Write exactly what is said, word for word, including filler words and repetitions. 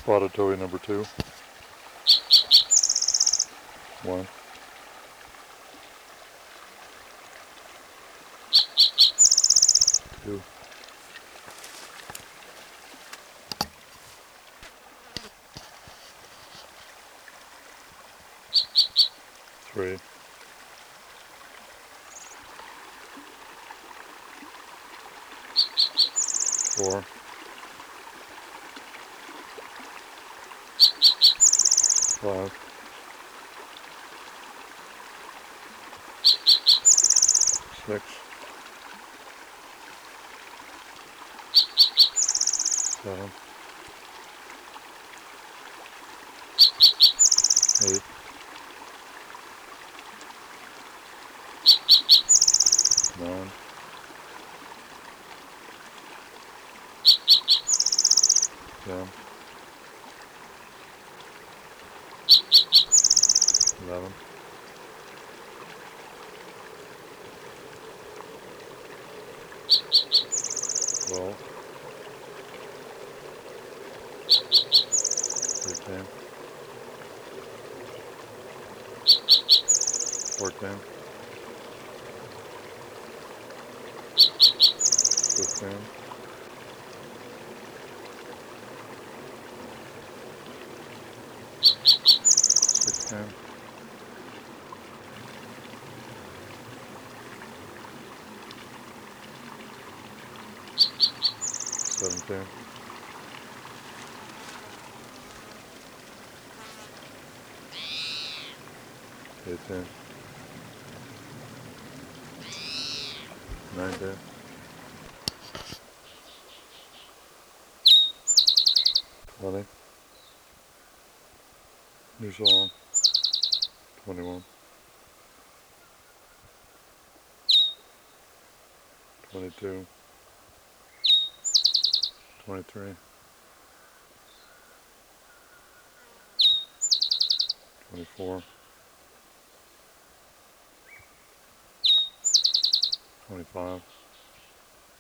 Spotted towhee number two. One. Two. Three. Four. Five. Six. Seven. Eight. Nine. Ten. Eleven. Twelve. Thirteen. Fourteen. Fifteen. Sixteen. Seventeen. Eighteen. Nineteen. Twenty. New song. Twenty-one. Twenty-two. Twenty-three. Twenty-four. Twenty-five.